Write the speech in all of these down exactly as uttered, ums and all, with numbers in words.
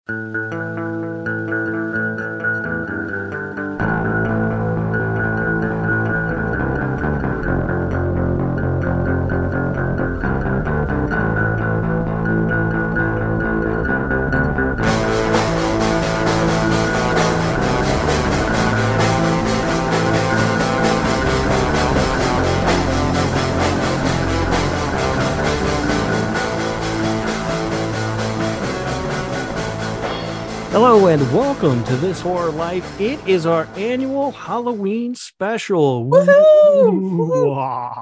Hello and welcome to This Horror Life. It is our annual Halloween special. Woo-hoo!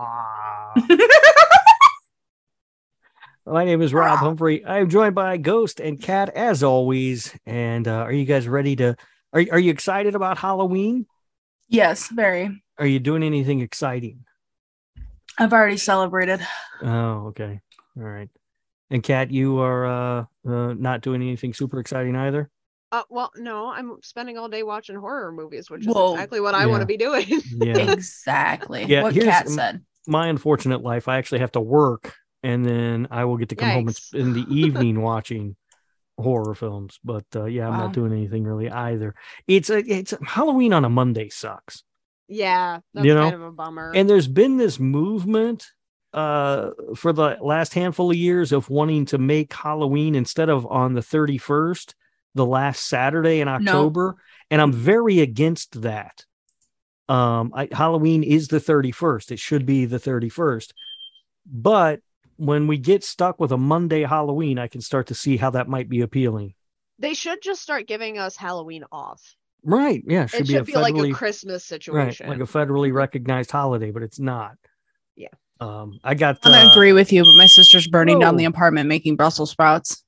My name is Rob Humphrey. I am joined by Ghost and Cat as always. And uh, are you guys ready to? Are are you excited about Halloween? Yes, very. Are you doing anything exciting? I've already celebrated. Oh, okay, all right. And Cat, you are uh, uh, not doing anything super exciting either. Uh, well, no, I'm spending all day watching horror movies, which is Whoa. exactly what I Yeah. want to be doing. Yeah, Exactly. Yeah, what here's Kat m- said. my unfortunate life. I actually have to work, and then I will get to come home and Yikes. sp- in the evening watching horror films. But uh, yeah, I'm Wow. not doing anything really either. It's a, it's Halloween on a Monday sucks. Yeah, that's You know? kind of a bummer. And there's been this movement uh for the last handful of years of wanting to make Halloween instead of on the thirty-first, the last Saturday in October, and I'm very against that. Um I, Halloween is the thirty-first. It should be the thirty-first. But when we get stuck with a Monday Halloween, I can start to see how that might be appealing. They should just start giving us Halloween off. Right. Yeah, it should It be should a be like a federally Christmas right, situation. like a federally recognized holiday, but it's not. Yeah. Um I got I'm gonna uh, agree with you, but my sister's burning down whoa. the apartment making Brussels sprouts.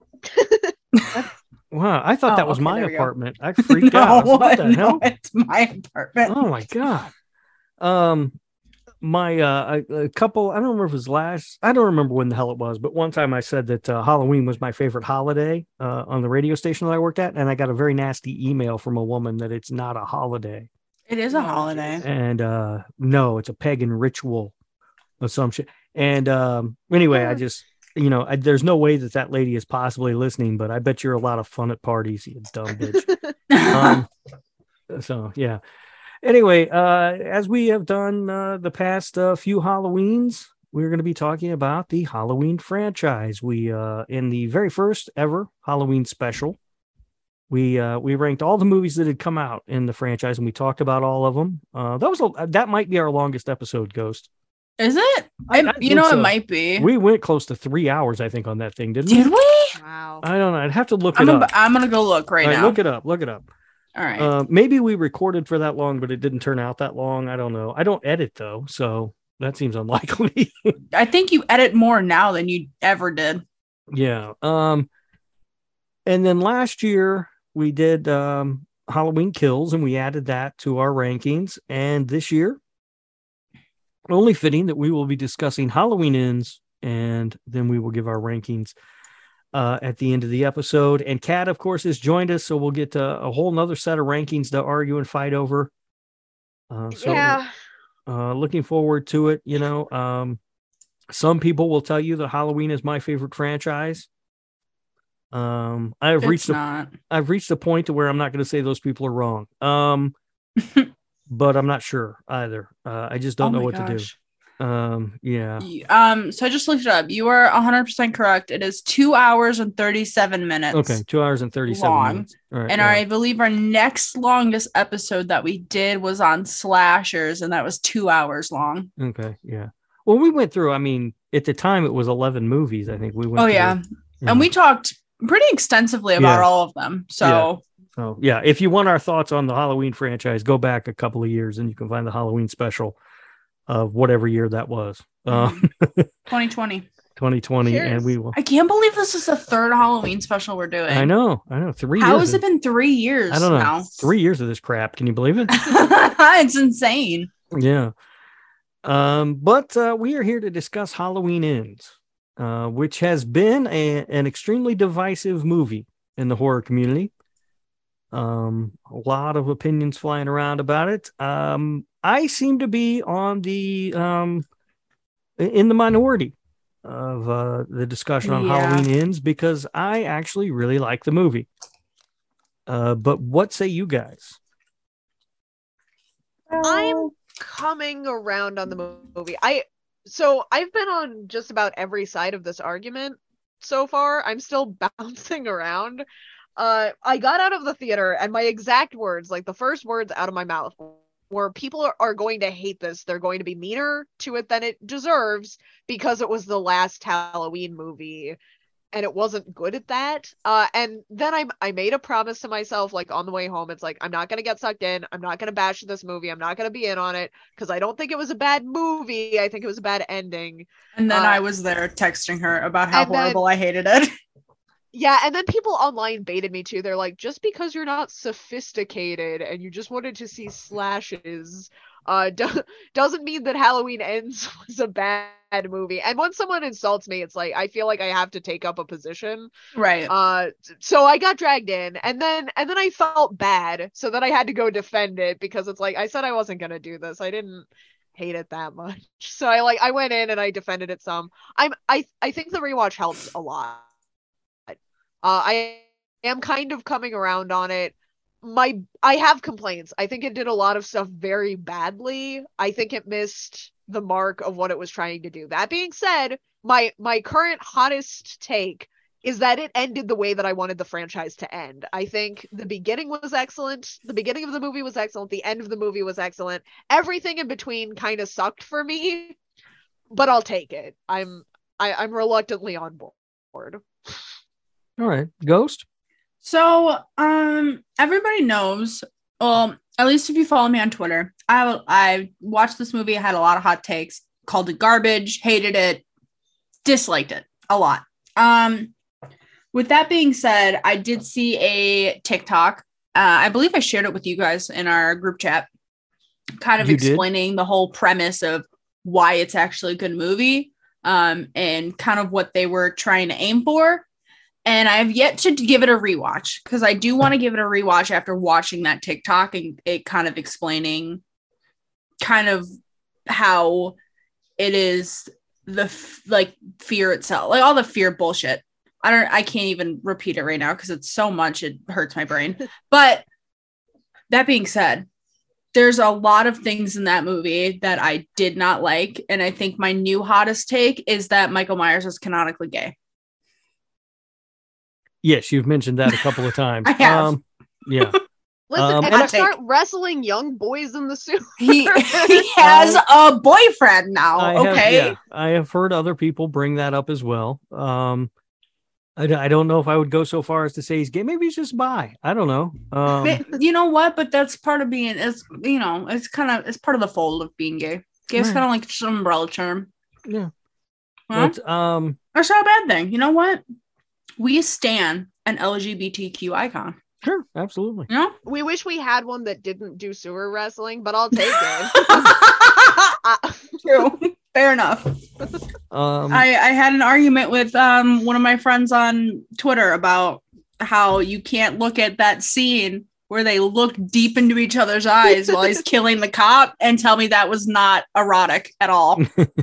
Wow, I thought Oh, that was okay, my there we go. apartment. I freaked out. I said, what the no, hell? it's my apartment. Oh my god. Um, my uh, a, a couple. I don't remember if it was last. I don't remember when the hell it was, but one time I said that uh, Halloween was my favorite holiday uh, on the radio station that I worked at, and I got a very nasty email from a woman that it's not a holiday, It is a Oh, holiday. and uh, no, it's a pagan ritual assumption. And um, anyway, I just. You know, I, there's no way that that lady is possibly listening, but I bet you're a lot of fun at parties, you dumb bitch. um, so yeah. Anyway, uh, as we have done uh, the past uh, few Halloweens, we're going to be talking about the Halloween franchise. We uh, in the very first ever Halloween special, we uh, we ranked all the movies that had come out in the franchise, and we talked about all of them. Uh, that was a, that might be our longest episode, Ghost. Is it? I- I- I you think know, so. it might be. We went close to three hours, I think, on that thing, didn't Did we? we? Wow. I don't know. I'd have to look I'm, it ab- up. I'm gonna go look right, All right, now. look it up. Look it up. All right. Uh, maybe we recorded for that long, but it didn't turn out that long. I don't know. I don't edit though, so that seems unlikely. I think you edit more now than you ever did. Yeah. Um, and then last year we did um, Halloween Kills, and we added that to our rankings. And this year, only fitting that we will be discussing Halloween Ends, and then we will give our rankings uh, at the end of the episode. And Kat, of course, has joined us, so we'll get uh, a whole nother set of rankings to argue and fight over. Uh, so, yeah. uh, looking forward to it. You know, um, some people will tell you that Halloween is my favorite franchise. Um, I've It's reached a, not. I've reached a point to where I'm not going to say those people are wrong. Um, but I'm not sure either. Uh, I just don't Oh know my what to do. gosh. Um, yeah. Um, so I just looked it up. You are one hundred percent correct. It is two hours and thirty-seven minutes. Okay, two hours and thirty-seven long. minutes. All right, And yeah. our, I believe our next longest episode that we did was on slashers, and that was two hours long. Okay, yeah. Well, we went through. I mean, at the time, it was eleven movies. I think we went. Oh through, yeah, you and know. we talked pretty extensively about Yeah. all of them. So So yeah, if you want our thoughts on the Halloween franchise, go back a couple of years and you can find the Halloween special of whatever year that was, um, twenty twenty. twenty twenty, Here's- and we will. I can't believe this is the third Halloween special we're doing. I know, I know. Three. How years has of- it been three years I don't know. now? Three years of this crap. Can you believe it? It's insane. Yeah. Um, but uh, we are here to discuss Halloween Ends, uh, which has been a, an extremely divisive movie in the horror community. Um, a lot of opinions flying around about it. Um, I seem to be on the um, in the minority. of uh, the discussion on Yeah. Halloween Ends because I actually really like the movie. Uh, but what say you guys? I'm coming around on the movie. I so I've been on just about every side of this argument so far. I'm still bouncing around. Uh, I got out of the theater and my exact words, like the first words out of my mouth, were people are, are going to hate this. They're going to be meaner to it than it deserves because it was the last Halloween movie and it wasn't good at that. Uh, and then I I made a promise to myself, like on the way home, it's like I'm not gonna get sucked in. I'm not gonna bash this movie. I'm not gonna be in on it because I don't think it was a bad movie. I think it was a bad ending. And then Uh, I was there texting her about how and then- horrible I hated it. Yeah, and then people online baited me too. They're like, just because you're not sophisticated and you just wanted to see slashes, uh, do- doesn't mean that Halloween Ends was a bad movie. And when someone insults me, it's like I feel like I have to take up a position. Right. Uh, so I got dragged in, and then and then I felt bad, so then I had to go defend it because it's like I said I wasn't gonna do this. I didn't hate it that much, so I like I went in and I defended it some. I'm I I think the rewatch helped a lot. Uh, I am kind of coming around on it. My I have complaints. I think it did a lot of stuff very badly. I think it missed the mark of what it was trying to do. That being said, my my current hottest take is that it ended the way that I wanted the franchise to end. I think the beginning was excellent. The beginning of the movie was excellent. The end of the movie was excellent. Everything in between kind of sucked for me, but I'll take it. I'm I, I'm reluctantly on board. All right, Ghost. So, um, everybody knows, um, at least if you follow me on Twitter, I I watched this movie, I had a lot of hot takes, called it garbage, hated it, disliked it a lot. Um, with that being said, I did see a TikTok. Uh, I believe I shared it with you guys in our group chat, kind of You did? explaining the whole premise of why it's actually a good movie, um, and kind of what they were trying to aim for. And I have yet to give it a rewatch because I do want to give it a rewatch after watching that TikTok and it kind of explaining kind of how it is the f- like fear itself, like all the fear bullshit. I don't, I can't even repeat it right now because it's so much, it hurts my brain. But that being said, there's a lot of things in that movie that I did not like. And I think my new hottest take is that Michael Myers is canonically gay. Yes, you've mentioned that a couple of times. I have. Um, yeah. Listen, Um, if and I I- start wrestling young boys in the suit, He he has a boyfriend now. I have, Okay. yeah, I have heard other people bring that up as well. Um, I, d- I don't know if I would go so far as to say he's gay. Maybe he's just bi. I don't know. Um, But you know what? But that's part of being. It's you know. It's kind of. It's part of the fold of being gay. Gay is Right. kind of like just an umbrella term. yeah. Huh? But, um, That's not a bad thing. You know what? We stan an L G B T Q icon. sure, absolutely. You know. we wish we had one that didn't do sewer wrestling, but I'll take it. Uh, True. Fair enough. Um, I, I had an argument with um one of my friends on Twitter about how you can't look at that scene where they look deep into each other's eyes while he's killing the cop and tell me that was not erotic at all.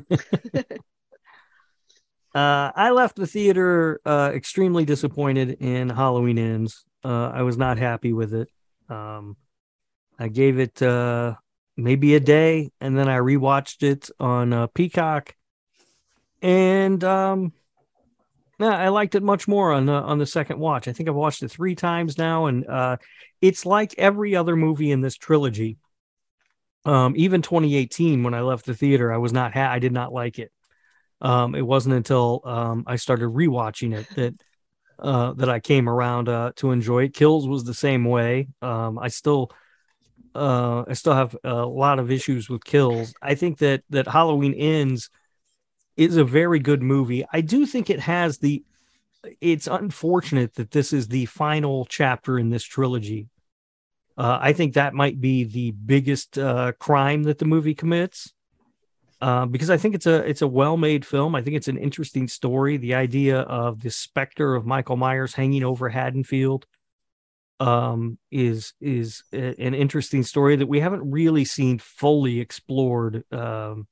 Uh, I left the theater uh, extremely disappointed in Halloween Ends. Uh, I was not happy with it. Um, I gave it uh, maybe a day, and then I rewatched it on uh, Peacock, and um, yeah, I liked it much more on the, on the second watch. I think I've watched it three times now, and uh, it's like every other movie in this trilogy. Um, even twenty eighteen, when I left the theater, I was not ha- I did not like it. Um, it wasn't until um, I started rewatching it that uh, that I came around uh, to enjoy it. Kills was the same way. Um, I still uh, I still have a lot of issues with Kills. I think that that Halloween Ends is a very good movie. I do think it has the. It's unfortunate that this is the final chapter in this trilogy. Uh, I think that might be the biggest uh, crime that the movie commits. Uh, because I think it's a it's a well-made film. I think it's an interesting story. The idea of the specter of Michael Myers hanging over Haddonfield um, is is a, an interesting story that we haven't really seen fully explored um,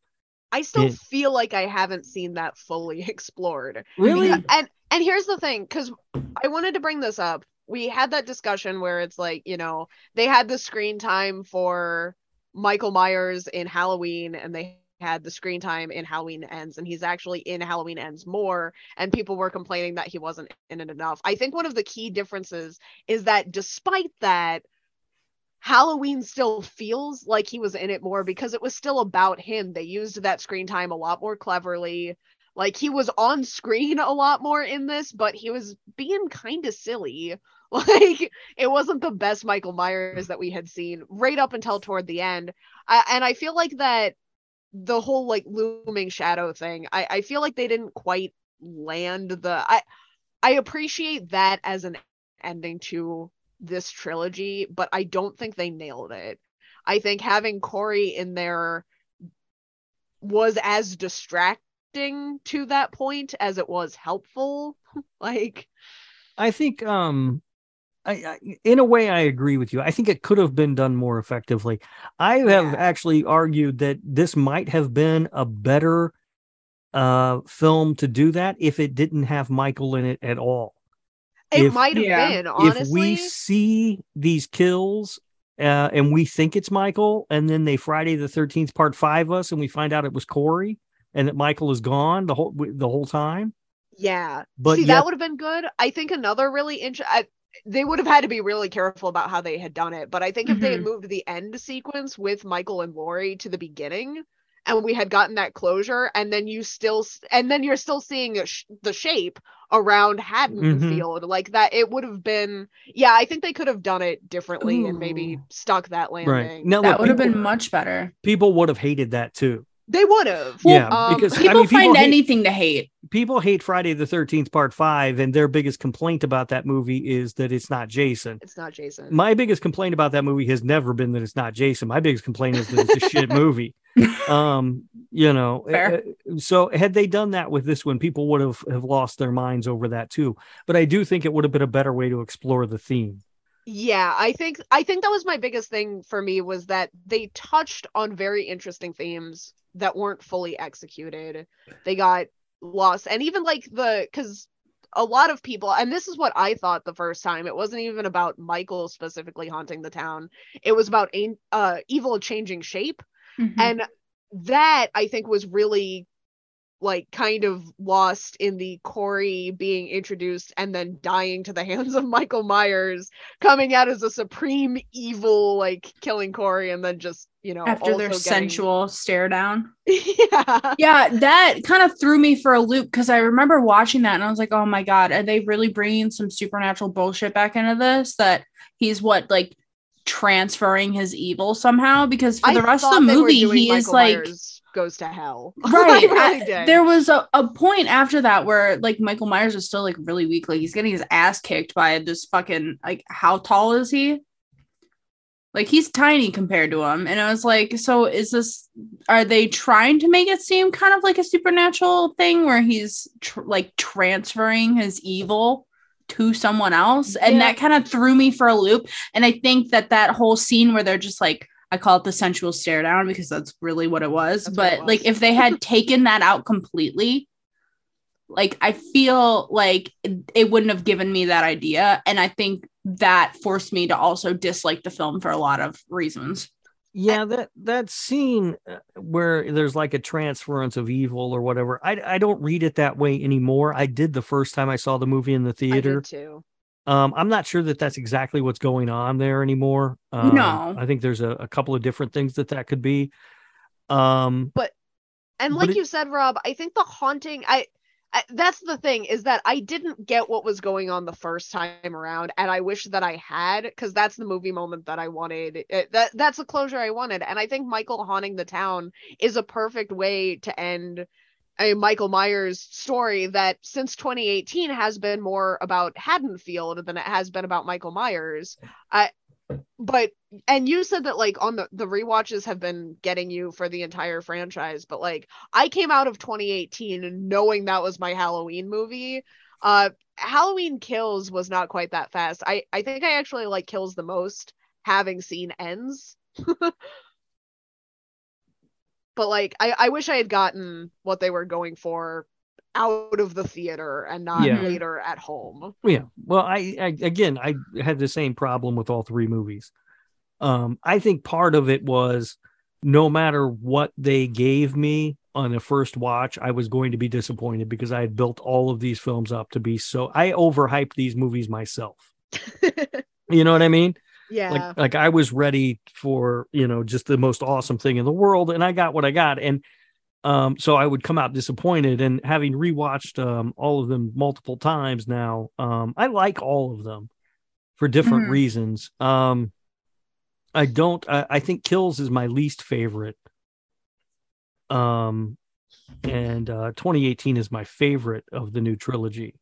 I still It- feel like I haven't seen that fully explored. Really? Because- and and here's the thing, because I wanted to bring this up. We had that discussion where it's like, you know, they had the screen time for Michael Myers in Halloween, and they had the screen time in Halloween Ends, and he's actually in Halloween Ends more, and people were complaining that he wasn't in it enough. I think one of the key differences is that despite that, Halloween still feels like he was in it more because it was still about him. They used that screen time a lot more cleverly. Like, he was on screen a lot more in this, but he was being kind of silly. Like, it wasn't the best Michael Myers that we had seen right up until toward the end. I, and I feel like that the whole like looming shadow thing, I, I feel like they didn't quite land the I I appreciate that as an ending to this trilogy, but I don't think they nailed it. I think having Corey in there was as distracting to that point as it was helpful. Like, I think um I, I in a way I agree with you. I think it could have been done more effectively. I have Yeah. actually argued that this might have been a better uh film to do that if it didn't have Michael in it at all. it If might have yeah. been, if we honestly. see these kills uh, and we think it's Michael, and then they Friday the thirteenth part five us, and we find out it was Corey, and that Michael is gone the whole the whole time. Yeah. But See, yet, that would have been good. I think another really interesting. They would have had to be really careful about how they had done it. But I think if they had Mhm. moved the end sequence with Michael and Laurie to the beginning, and we had gotten that closure, and then you still, and then you're still seeing a sh- the shape around Haddonfield, like that, it would have been. Yeah, I think they could have done it differently and maybe Ooh. stuck that right landing. now, That look, would have people, been much better. people would have hated that too. They would have. Yeah, Um, because I People mean, people find hate, anything to hate. people hate Friday the thirteenth part five, and their biggest complaint about that movie is that it's not Jason. it's not Jason. My biggest complaint about that movie has never been that it's not Jason. My biggest complaint is that it's a shit movie. Um, you know, Fair. uh, so had they done that with this one, people would have, have lost their minds over that too. But I do think it would have been a better way to explore the theme. Yeah, I think I think that was my biggest thing for me, was that they touched on very interesting themes that weren't fully executed. They got lost, and even like the because a lot of people, and this is what I thought the first time, it wasn't even about Michael specifically haunting the town. It was about uh evil changing shape, Mhm. and that I think was really like kind of lost in the Corey being introduced and then dying to the hands of Michael Myers, coming out as a supreme evil, like killing Corey, and then just, you know, After their also sensual stare down. getting... yeah. Yeah, that kind of threw me for a loop because I remember watching that and I was like, oh my God, are they really bringing some supernatural bullshit back into this? That he's what, like transferring his evil somehow? Because for the I rest of thought the they were movie, doing he is Michael like, Myers Goes to Hell. right. I really I- did. there was a, a point after that where like Michael Myers is still like really weak. Like he's getting his ass kicked by this fucking, like, how tall is he? Like he's tiny compared to him. And I was like, so is this, are they trying to make it seem kind of like a supernatural thing where he's tr- like transferring his evil to someone else? And Yeah. that kind of threw me for a loop. And I think that that whole scene where they're just like, I call it the sensual stare down because that's really what it was. That's but what it was. like if they had taken that out completely, like I feel like it, it wouldn't have given me that idea. And I think that forced me to also dislike the film for a lot of reasons. Yeah, that that scene uh, where there's like a transference of evil or whatever, I, I don't read it that way anymore. I did the first time I saw the movie in the I theater. did too. Um, I'm not sure that that's exactly what's going on there anymore. Um, No. I think there's a, a couple of different things that that could be. Um, But and But like it- you said, Rob, I think the haunting, I, I that's the thing, is that I didn't get what was going on the first time around, and I wish that I had, because that's the movie moment that I wanted. It, that that's the closure I wanted, and I think Michael haunting the town is a perfect way to end a Michael Myers story that since twenty eighteen has been more about Haddonfield than it has been about Michael Myers. I but and you said that like on the the rewatches have been getting you for the entire franchise, but like I came out of twenty eighteen knowing that was my Halloween movie. Uh Halloween Kills was not quite that fast. I I think I actually like Kills the most, having seen Ends. but like I, I wish I had gotten what they were going for out of the theater and not Yeah. later at home. Yeah. Well, I, I again, I had the same problem with all three movies. Um, I think part of it was no matter what they gave me on the first watch, I was going to be disappointed because I had built all of these films up to be so. I overhyped these movies myself. You know what I mean? Yeah. Like, like I was ready for, you know, just the most awesome thing in the world, and I got what I got. And Um, so I would come out disappointed, and having rewatched um, all of them multiple times now, um, I like all of them for different Mhm. reasons. Um, I don't, I, I think Kills is my least favorite. Um, and uh, twenty eighteen is my favorite of the new trilogy.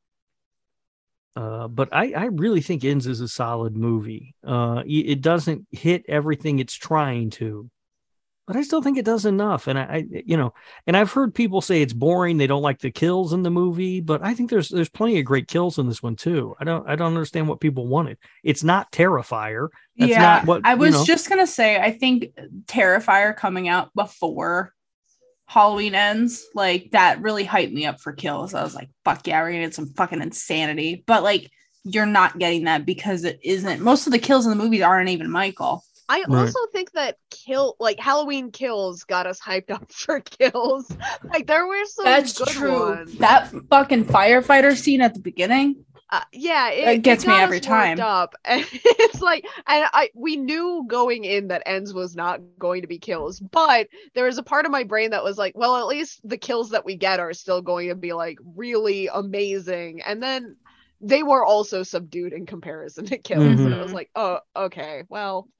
Uh, but I, I really think Ends is a solid movie. Uh, it it doesn't hit everything it's trying to, but I still think it does enough. And I, I, you know, and I've heard people say it's boring. They don't like the kills in the movie, but I think there's there's plenty of great kills in this one too. I don't I don't understand what people wanted. It's not Terrifier. That's yeah, not what I was you know. just gonna say. I think Terrifier coming out before Halloween Ends, like that really hyped me up for Kills. I was like, "Fuck yeah, we're gonna get some fucking insanity." But like, you're not getting that because it isn't. Most of the kills in the movie aren't even Michael. I Right. also think that kill like Halloween Kills got us hyped up for Kills. Like there were some That's good true. ones. That fucking firefighter scene at the beginning. Uh, yeah, it, It gets it me got every us worked time. Up. And it's like, and I we knew going in that Ends was not going to be Kills, but there was a part of my brain that was like, well, at least the kills that we get are still going to be like really amazing. And then they were also subdued in comparison to Kills, and it was Mhm. like, oh, okay, well.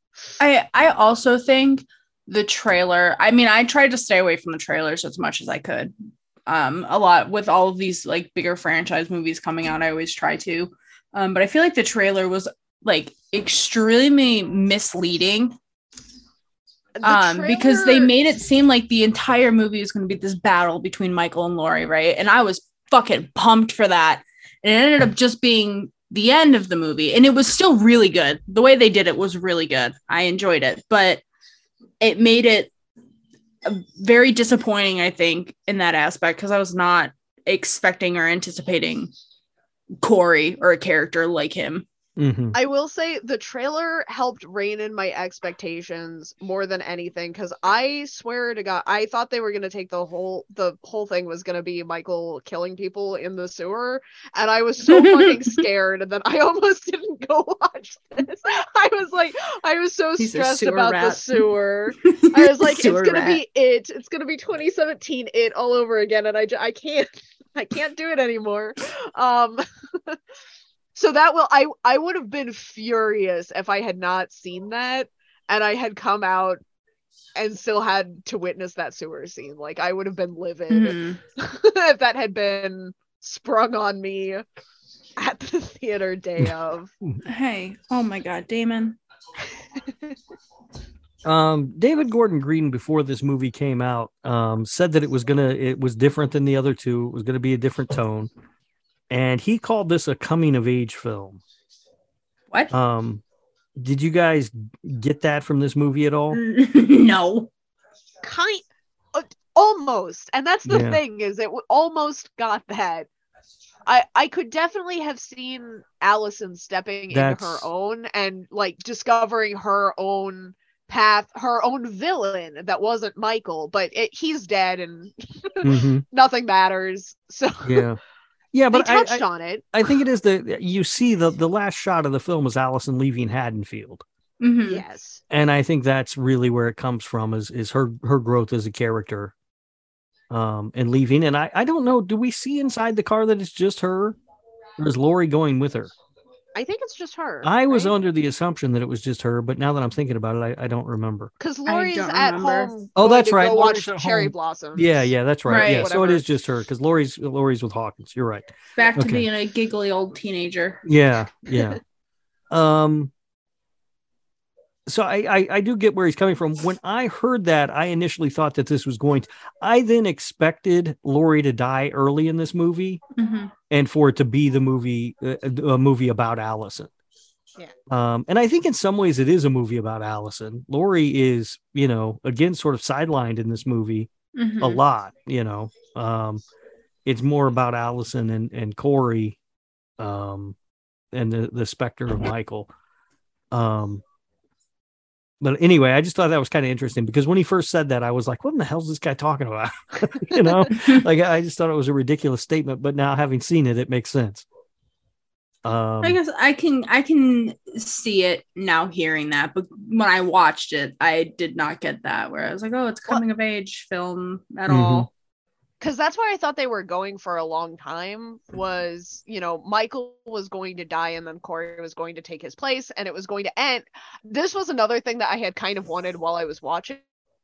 I I also think the trailer. I mean, I tried to stay away from the trailers as much as I could. Um, a lot with all of these like bigger franchise movies coming out. I always try to, um, but I feel like the trailer was like extremely misleading. The Um, because they trailer- made it seem like the entire movie was going to be this battle between Michael and Laurie, right? And I was fucking pumped for that. And it ended up just being the end of the movie, and it was still really good. The way they did it was really good. I enjoyed it, but it made it very disappointing, I think, in that aspect, because I was not expecting or anticipating Corey or a character like him. Mm-hmm. I will say the trailer helped rein in my expectations more than anything, because I swear to God, I thought they were going to take the whole the whole thing was going to be Michael killing people in the sewer, and I was so fucking scared that I almost didn't go watch this. I was like, I was so He's a stressed sewer about the rat. sewer. I was like, Sewer it's going to rat. be it. It's going to be twenty seventeen it all over again, and I j- I can't I can't do it anymore. Um. So that will I I would have been furious if I had not seen that and I had come out and still had to witness that sewer scene. Like I would have been livid Mhm. if that had been sprung on me at the theater day of. Hey, oh my God, Damon. Um, David Gordon Green, before this movie came out, um, said that it was gonna it was different than the other two. It was gonna be a different tone. And he called this a coming of age film. What? Um, did you guys get that from this movie at all? No. Kind uh, almost. And that's the Yeah. thing is it w- almost got that. I I could definitely have seen Allison stepping into her That's- own and like discovering her own path, her own villain that wasn't Michael, but it, he's dead and Mhm. nothing matters. So Yeah, yeah, they but I, touched I, on it. I think it is the you see the the last shot of the film is Allison leaving Haddonfield, Mhm. Yes. and I think that's really where it comes from is is her her growth as a character, um, and leaving. And I I don't know, do we see inside the car that it's just her, or is Laurie going with her? I think it's just her. I was right? under the assumption that it was just her, but now that I'm thinking about it, I, I don't remember. Because I Laurie's don't at remember. home. Oh, going that's to right, Go Laurie's watch at Cherry home. Blossoms. Yeah, yeah, that's right. Right. Yeah, so it Whatever. is just her because Laurie's Laurie's with Hawkins. You're right. Back to Okay. being a giggly old teenager. Yeah, yeah. um. So I, I I do get where he's coming from. When I heard that, I initially thought that this was going to. I then expected Laurie to die early in this movie, Mhm. and for it to be the movie, uh, a movie about Allison. Yeah. Um, and I think in some ways it is a movie about Allison. Laurie is, you know, again, sort of sidelined in this movie Mhm. a lot, you know. Um, it's more about Allison and, and Corey, um, and the, the specter of Michael. Um, but anyway, I just thought that was kind of interesting because when he first said that, I was like, what in the hell is this guy talking about? you know, like I just thought it was a ridiculous statement, but now having seen it, it makes sense. Um, I guess I can I can see it now hearing that, but when I watched it, I did not get that. Where I was like, "Oh, it's coming of age film at Mhm. all." Because that's where I thought they were going for a long time was, you know, Michael was going to die and then Corey was going to take his place and it was going to end. This was another thing that I had kind of wanted while I was watching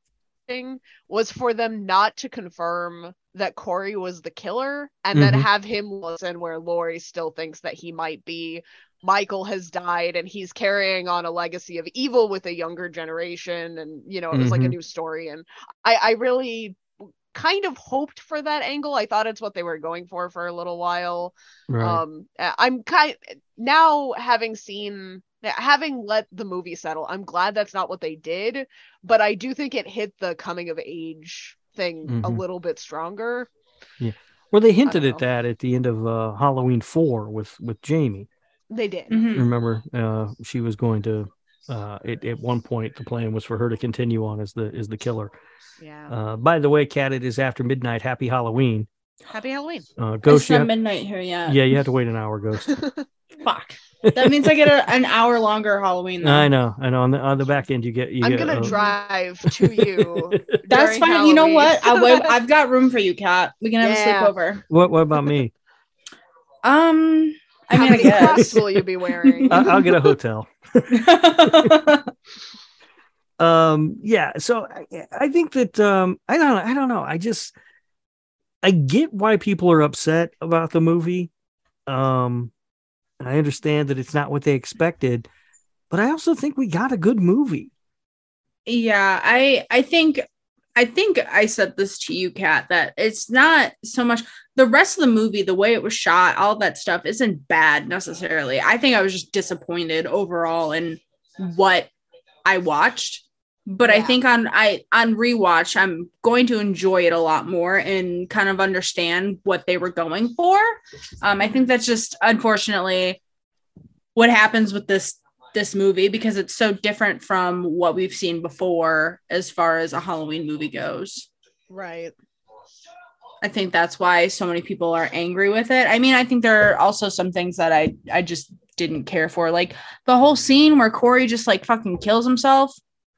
was for them not to confirm that Corey was the killer and then Mhm. have him listen where Laurie still thinks that he might be. Michael has died and he's carrying on a legacy of evil with a younger generation. And, you know, it was like a Mhm. new story. And I, I really kind of hoped for that angle. I thought it's what they were going for for a little while. Right. Um, I'm kind now having seen having let the movie settle. I'm glad that's not what they did, but I do think it hit the coming of age thing a Mhm. little bit stronger. Yeah. Well, they hinted don't at know. that at the end of uh, Halloween four with, with Jamie. They did. Mhm. Remember, uh, she was going to, uh, it, at one point, the plan was for her to continue on as the, as the killer. Yeah. Uh, by the way, Kat, it is after midnight. Happy Halloween. Happy Halloween. Uh, It's Ghost, you not have, midnight here yet. yeah, you have to wait an hour, Ghost. Fuck. That means I get a, an hour longer Halloween. Though. I know, I know. On the on the back end, you get. You I'm get, gonna uh, drive to you. That's during fine. You know Halloween. what? I will, I've got room for you, Kat. We can have Yeah. a sleepover. What What about me? Um, I How mean, I many Crocs guess. will you be wearing? I, I'll get a hotel. um. Yeah. So I, I think that um. I don't. I don't know. I just. I get why people are upset about the movie. Um. And I understand that it's not what they expected, but I also think we got a good movie. Yeah, I I think I think I said this to you, Kat, that it's not so much the rest of the movie, the way it was shot, all that stuff isn't bad necessarily. I think I was just disappointed overall in what I watched. But I Yeah. think on I on rewatch, I'm going to enjoy it a lot more and kind of understand what they were going for. Um, I think that's just unfortunately what happens with this this movie because it's so different from what we've seen before as far as a Halloween movie goes. Right. I think that's why so many people are angry with it. I mean, I think there are also some things that I I just didn't care for, like the whole scene where Corey just like fucking kills himself.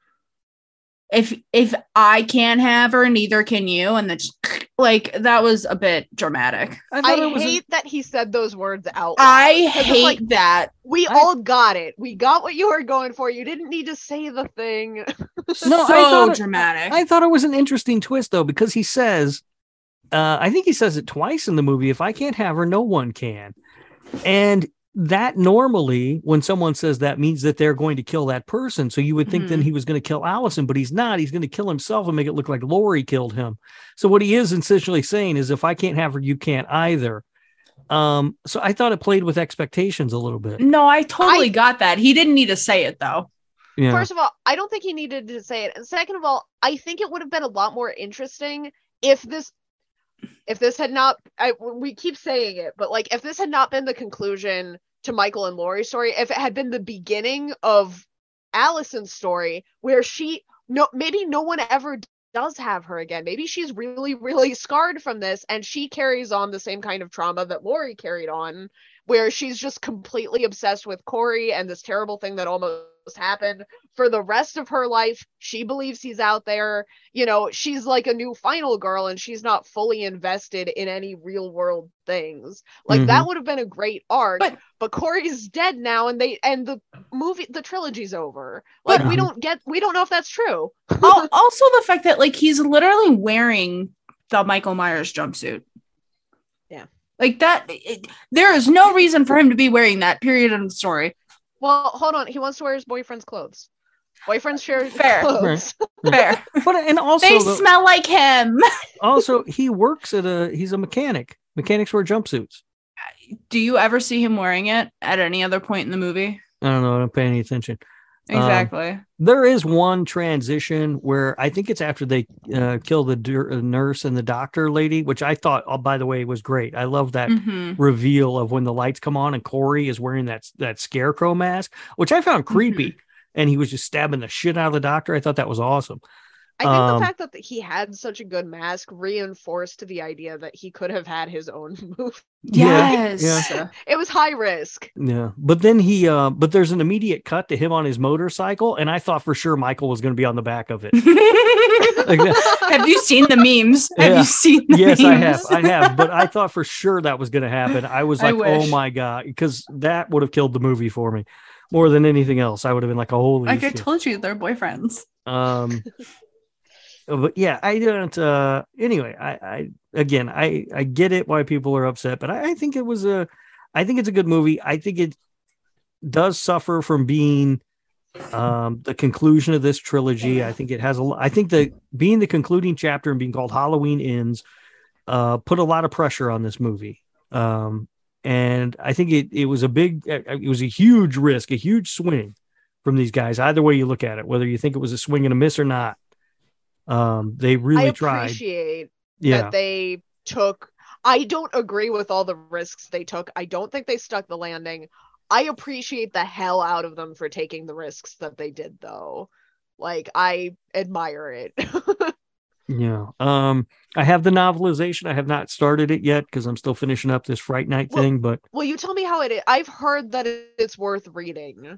If if I can't have her, neither can you, and then just, like that was a bit dramatic. I, I thought it was hate that he said those words out loud. I 'Cause it's hate like, that. we I- all got it. We got what you were going for. You didn't need to say the thing. No, I so thought it- dramatic. I thought it was an interesting twist though, because he says, uh, I think he says it twice in the movie. If I can't have her, no one can. And that normally, when someone says that, means that they're going to kill that person. So you would think then Mhm. he was going to kill Allison, but he's not. He's going to kill himself and make it look like Laurie killed him. So what he is essentially saying is, if I can't have her, you can't either. Um, so I thought it played with expectations a little bit. No, I totally I- got that. He didn't need to say it though. Yeah. First of all, I don't think he needed to say it. And second of all, I think it would have been a lot more interesting if this if this had not I, we keep saying it, but like if this had not been the conclusion to Michael and Laurie's story, if it had been the beginning of Allison's story where she no maybe no one ever does have her again. Maybe she's really, really scarred from this and she carries on the same kind of trauma that Laurie carried on, where she's just completely obsessed with Corey and this terrible thing that almost happened for the rest of her life. She believes he's out there. You know, she's like a new final girl and she's not fully invested in any real world things. Like Mhm. that would have been a great arc. But- But Corey's dead now and they and the movie the trilogy's over. Like But- we don't get we don't know if that's true. Al- also, the fact that like he's literally wearing the Michael Myers jumpsuit. Yeah. Like that. It, there is no reason for him to be wearing that. Period. In the story. Well, hold on. He wants to wear his boyfriend's clothes. Boyfriends share Fair. clothes. Fair. But and also They the- smell like him. also he works at a he's a mechanic. Mechanics wear jumpsuits. Do you ever see him wearing it at any other point in the movie? I don't know. I don't pay any attention. Exactly. Um, there is one transition where I think it's after they uh, kill the d- nurse and the doctor lady, which I thought, oh, by the way, was great. I love that Mm-hmm. reveal of when the lights come on and Corey is wearing that that scarecrow mask, which I found creepy. Mm-hmm. And he was just stabbing the shit out of the doctor. I thought that was awesome. I think Um, the fact that he had such a good mask reinforced the idea that he could have had his own movie. Yeah, Yes. yeah. It was high risk. Yeah, but then he, uh, but there's an immediate cut to him on his motorcycle, and I thought for sure Michael was going to be on the back of it. Like that. Have you seen the memes? Have Yeah. you seen the Yes, memes? I have, I have, but I thought for sure that was going to happen. I was I like, oh wish. my god, because that would have killed the movie for me more than anything else. I would have been like, holy Like I shit. told you, they're boyfriends. Um, but yeah, I don't. Uh, anyway, I, I again, I I get it why people are upset, but I, I think it was a, I think it's a good movie. I think it does suffer from being um the conclusion of this trilogy. I think it has a. I think that being the concluding chapter and being called Halloween Ends, uh, put a lot of pressure on this movie. Um, and I think it it was a big, it was a huge risk, a huge swing from these guys. Either way you look at it, whether you think it was a swing and a miss or not. Um, they really I tried. appreciate Yeah, that they took. I don't agree with all the risks they took. I don't think they stuck the landing. I appreciate the hell out of them for taking the risks that they did, though. Like, I admire it. yeah. Um, I have the novelization. I have not started it yet because I'm still finishing up this Fright Night Well- thing. But Well, you tell me how it is. I've heard that it's worth reading.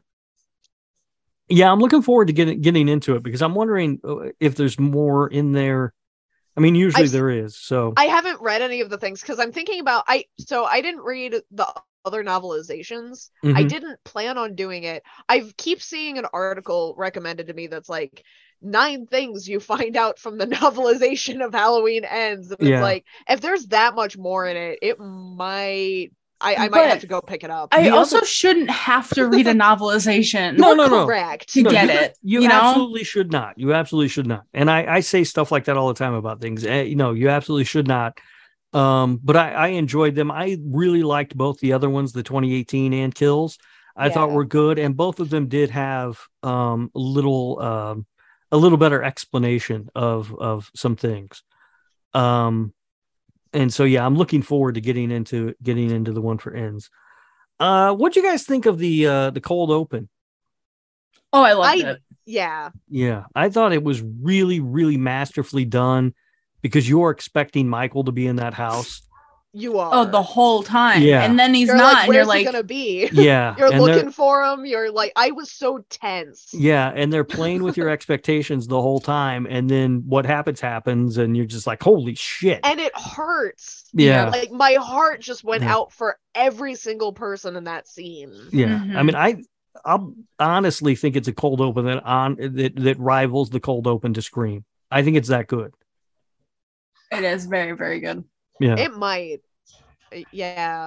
yeah, I'm looking forward to getting getting into it because I'm wondering uh, if there's more in there. I mean, usually I've- there is. So I haven't read any of the things because I'm thinking about I so I didn't read the other novelizations. I Mhm. didn't plan on doing it. I keep seeing an article recommended to me that's like nine things you find out from the novelization of Halloween Ends. And Yeah. it's like if there's that much more in it, it might I, I might But have to go pick it up. I The also other- shouldn't have to read a novelization No, no, no. Correct. to No, get you, it. You, You, know? absolutely should not. You absolutely should not. And I, I say stuff like that all the time about things. Eh, you know, you absolutely should not. Um, but I, I enjoyed them. I really liked both the other ones, the twenty eighteen and Kills. I thought Yeah. were good, and both of them did have um a little um a little better explanation of of some things. Um, and so yeah, I'm looking forward to getting into getting into the one for Ends. Uh, what do you guys think of the uh the cold open? Oh, I loved I- it. Yeah. Yeah, I thought it was really, really masterfully done because you're expecting Michael to be in that house. You are. Oh, the whole time. Yeah. And then he's You're not. like, and you're where's he like, gonna be? Yeah, You're and they're- looking for him. You're like, I was so tense. Yeah, and they're playing with your expectations the whole time, and then what happens happens, and you're just like, "Holy shit!" And it hurts. Yeah. Like my heart just went Yeah. out for every single person in that scene. Yeah, I Mhm. mean, I I honestly think it's a cold open that on that that rivals the cold open to Scream. I think it's that good. it is very, very good. Yeah, It might. Yeah.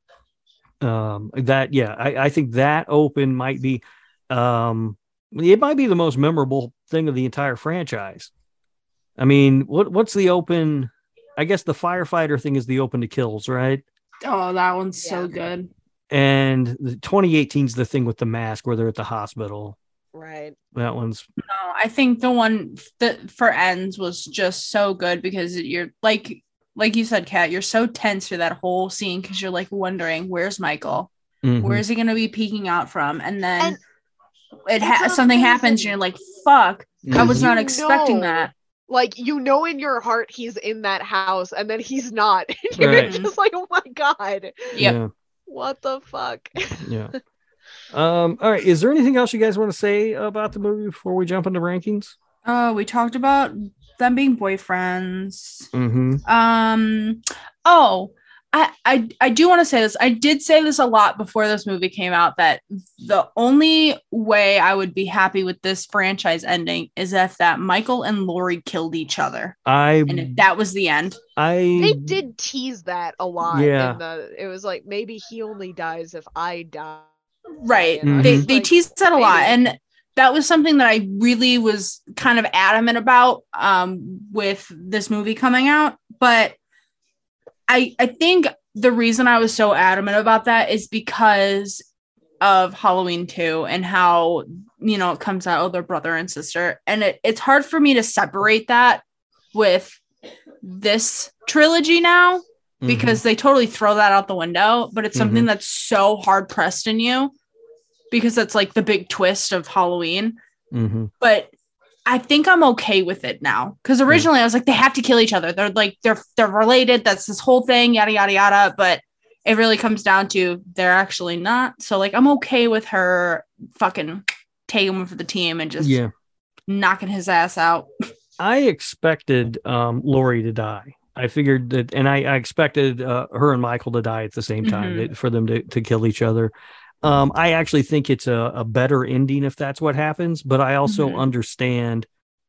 um, that yeah, I I think that open might be, um, it might be the most memorable thing of the entire franchise. I mean, what what's the open? I guess the firefighter thing is the open to Kills, right? Oh, that one's so Yeah. good. And the twenty eighteen is the thing with the mask where they're at the hospital. Right. That one's No, I think the one that for Ends was just so good because you're like, like you said, Kat, you're so tense through that whole scene because you're like wondering, where's Michael? mhm. Where is he going to be peeking out from? And then And it ha- it's something happens, and amazing. you're like, fuck, I was Mhm. not You expecting know. that. Like, you know, in your heart, he's in that house, and then he's not. And you're Right. just like, oh my God. Yep. Yeah, What the fuck? yeah. Um, all right. Is there anything else you guys want to say about the movie before we jump into rankings? Uh, we talked about them being boyfriends. Mm-hmm. Um, oh, I, I, I do want to say this. I did say this a lot before this movie came out that the only way I would be happy with this franchise ending is if that Michael and Laurie killed each other. I And if that was the end. I They did tease that a lot. Yeah. In the, it was like, maybe he only dies if I die. Right. And I They was they like, teased that a lot. maybe. And that was something that I really was kind of adamant about um with this movie coming out. But I I think the reason I was so adamant about that is because of Halloween two and how, you know, it comes out, oh, they're brother and sister. And it, it's hard for me to separate that with this trilogy now, because mm-hmm. they totally throw that out the window, but it's something mm-hmm. that's so hard pressed in you because that's like the big twist of Halloween. Mm-hmm. But I think I'm okay with it now. Because originally yeah. I was like, they have to kill each other. They're like, they're, they're related. That's this whole thing, yada, yada, yada. But it really comes down to they're actually not. So like, I'm okay with her fucking taking him for the team and just yeah. knocking his ass out. I expected um, Laurie to die. I figured that, and I, I expected uh, her and Michael to die at the same time mm-hmm. for them to, to kill each other. Um, I actually think it's a, a better ending if that's what happens, but I also mm-hmm. understand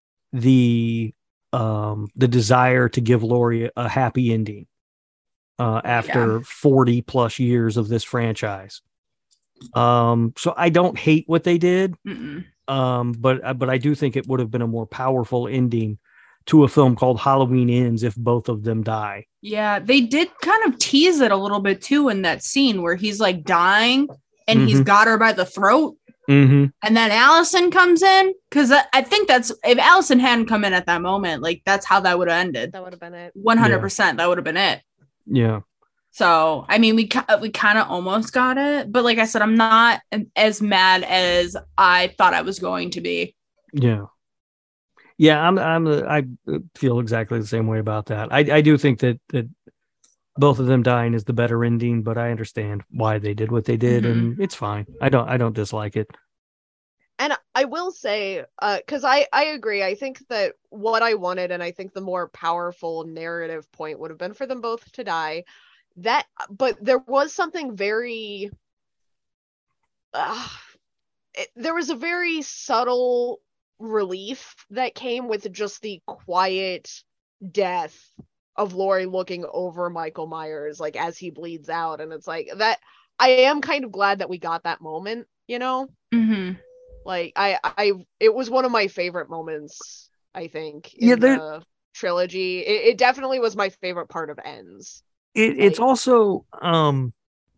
the um, the desire to give Laurie a happy ending uh, after yeah. forty plus years of this franchise. Um, so I don't hate what they did, Mm-mm. um, but but I do think it would have been a more powerful ending to a film called Halloween Ends if both of them die. Yeah, they did kind of tease it a little bit too in that scene where he's like dying and mm-hmm. he's got her by the throat. Mm-hmm. And then Allison comes in because I think that's if Allison hadn't come in at that moment, like that's how that would have ended. That would have been it. one hundred percent Yeah. That would have been it. Yeah. So, I mean, we we kind of almost got it. But like I said, I'm not as mad as I thought I was going to be. Yeah. Yeah, I'm. I'm. I feel exactly the same way about that. I. I do think that that both of them dying is the better ending, but I understand why they did what they did, mm-hmm. and it's fine. I don't. I don't dislike it. And I will say, because uh, I I agree. I think that what I wanted, and I think the more powerful narrative point would have been for them both to die. That, but there was something very. Uh, it, there was a very subtle relief that came with just the quiet death of Laurie looking over Michael Myers, like as he bleeds out. And it's like that, I am kind of glad that we got that moment, you know? Mm-hmm. Like I, I, it was one of my favorite moments, I think, in yeah, the trilogy. It, it definitely was my favorite part of Ends. It, like, it's also, um,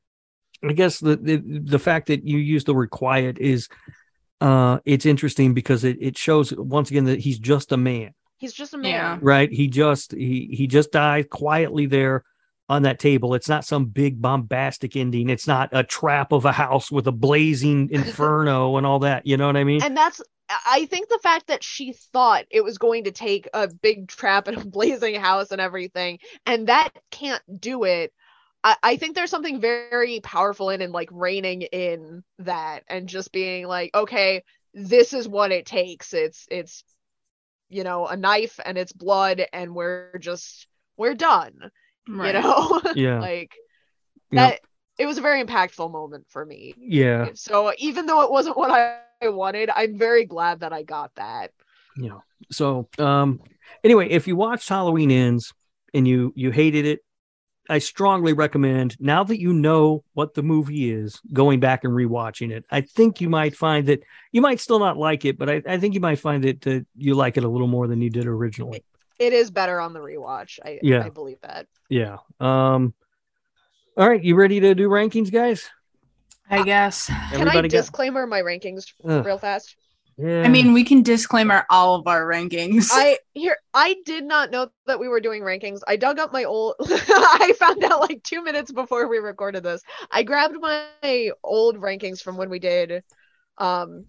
I guess the, the, the fact that you use the word quiet is, Uh, it's interesting because it, it shows once again that he's just a man. He's just a man, yeah. right? He just he he just died quietly there on that table. It's not some big bombastic ending. It's not a trap of a house with a blazing inferno and all that. You know what I mean? And that's I think the fact that she thought it was going to take a big trap and a blazing house and everything, and that can't do it. I think there's something very powerful in and like reining in that and just being like, okay, this is what it takes. It's, it's, you know, a knife and it's blood and we're just, we're done, right. you know? Yeah. Like that, yep. It was a very impactful moment for me. Yeah. So even though it wasn't what I wanted, I'm very glad that I got that. Yeah. So, um, anyway, if you watched Halloween Ends and you, you hated it, I strongly recommend, now that you know what the movie is, going back and rewatching it. I think you might find that you might still not like it, but I, I think you might find that uh, you like it a little more than you did originally. It is better on the rewatch. I, yeah. I believe that. Yeah. Um. All right. You ready to do rankings, guys? I guess. Can Everybody I disclaimer got... my rankings Ugh. real fast? Yeah. I mean, we can disclaimer all of our rankings. I here I did not know that we were doing rankings. I dug up my old I found out like two minutes before we recorded this. I grabbed my old rankings from when we did um